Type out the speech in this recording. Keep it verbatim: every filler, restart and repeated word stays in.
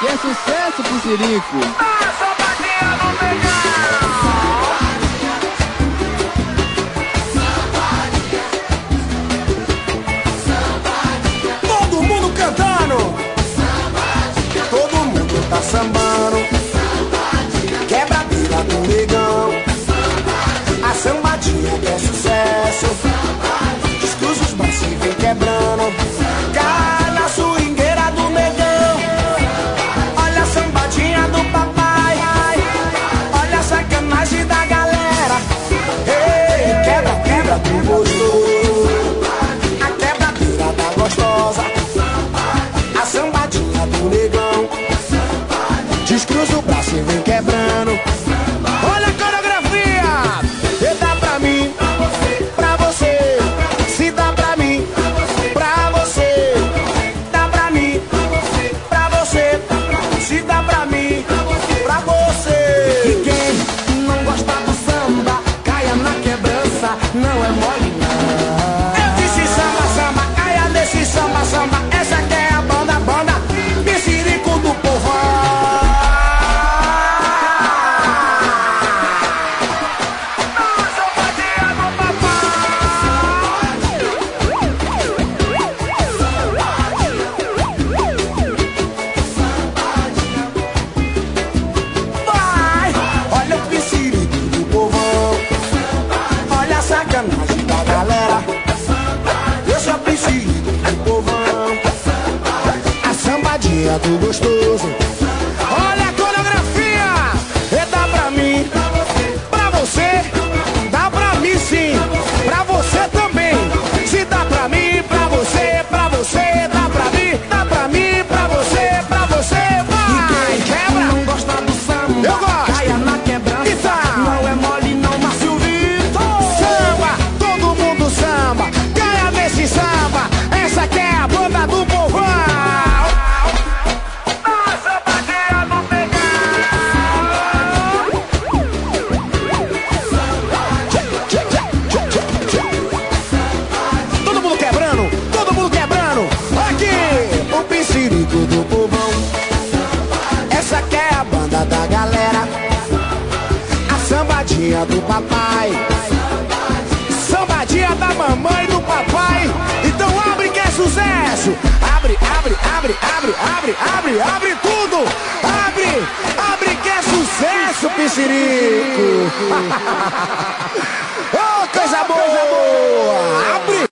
que é sucesso, Piscirico. A sambadinha do Negão. Todo mundo cantando, todo mundo tá sambando. Quebradeira do Negão, a sambadinha que é sucesso. Descruza os braços e vem quebrando. Cai na swingueira do Negão. Olha a sambadinha do papai. Olha a sacanagem da galera. Ei, quebra, quebra do gostoso. A quebradeira da gostosa. A sambadinha do Negão. Descruza o braço e vem quebrando. Olha a coreografia. E dá pra mim, pra você. Se dá pra mim, pra você. Dá pra mim, pra você. Se dá pra mim, pra você. E quem não gosta do samba, caia na quebrança. Não é mole não. Eu disse samba, samba, caia nesse samba, samba. Essa que é a banda, banda Piscirico do povão. Sacanagem da galera. Eu sou Piscirico do povão. A sambadinha do gostoso. Olha a coreografia. E dá pra mim, pra você. Dá pra mim sim, pra você também. Se dá pra mim, pra você, pra você. Dá pra mim, dá pra mim, pra você, pra você. Vai, e quem quebra não gosta do samba, eu gosto. Caia na quebrança, então. Não é mole não, Márcio Vitor. Todo mundo samba, caia nesse samba. Essa que é a banda do povão. A sambadinha do Negão. Todo mundo quebrando, todo mundo quebrando. Aqui, o Piscirico do povão. Essa que é a banda da galera. A sambadinha do papai. Sambadinha da mamãe e do papai. Então abre que é sucesso. Abre, abre, abre, abre, abre, abre, abre tudo. Abre, abre que é sucesso, Piscirico.